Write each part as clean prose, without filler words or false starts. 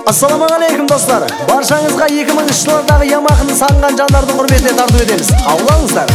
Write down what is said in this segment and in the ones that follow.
Ассалаумағалейкум достар. Баршаңызға 2000 жылдардағы Ямаханы сағынған жандардың құрметіне тарту етеміз. Қабыл алыңыздар.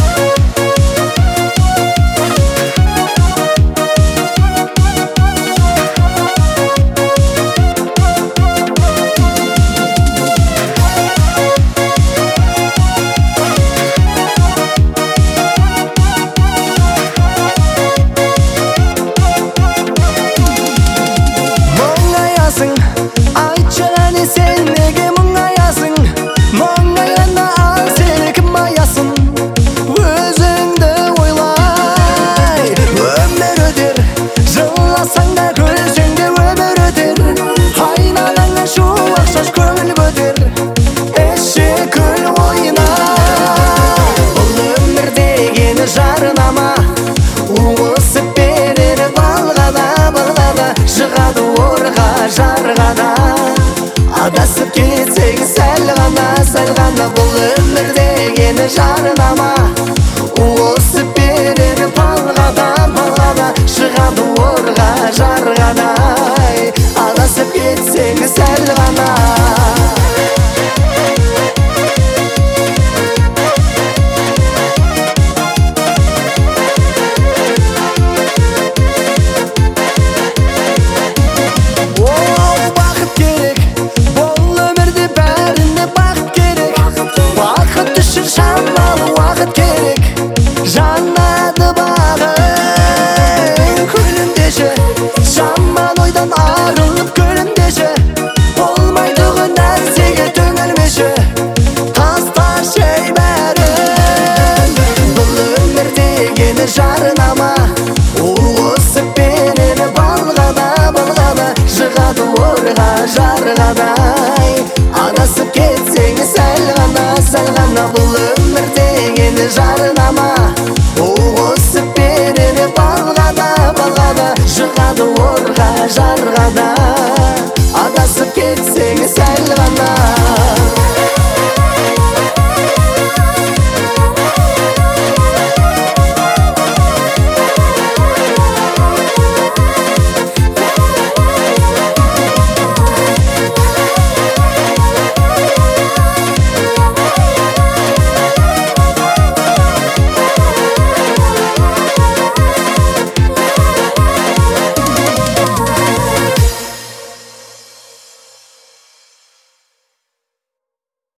Адасып кетсең сәл ғана бұл өмірдегі жарнама осып берер балғада шығады орға жарғадай адасып кетсең сәл ғана жанады бағың күлімдеші жаман ойдан арылып күлімдеші болмайтұғын нәрсеге төңілмеші тасташы ей бәрін бұл өмірдегі жарнама осып берер балғада жығады орға жарғадай адасып кетсең сәл ғана бұл өмірдегі жарнама